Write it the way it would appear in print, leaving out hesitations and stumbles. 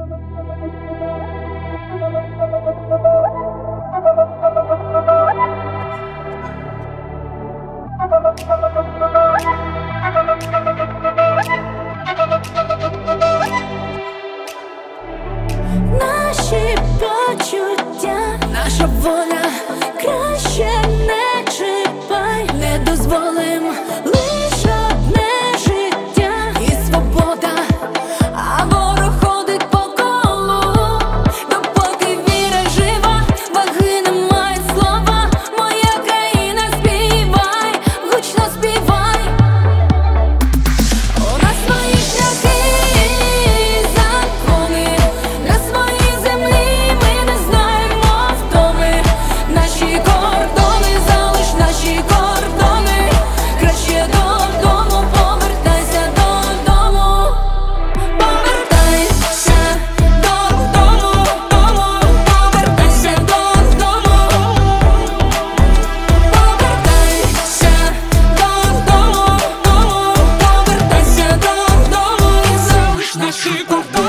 Наші почуття, наша воля, краще не чіпай, не дозволим лиш одне життя і свобода, а ворог ходить по колу, допоки віра жива, ваги немає слова, моя країна, співай, гучно співай. У нас свої шляхи і закони, на своїй землі ми не знаємо втоми. Наші кордони, залиш наші кордони, краще додому, повертайся додому. Повертайся додому, повертайся додому. Повертайся додому, повертайся додому. І залиш наші кордони.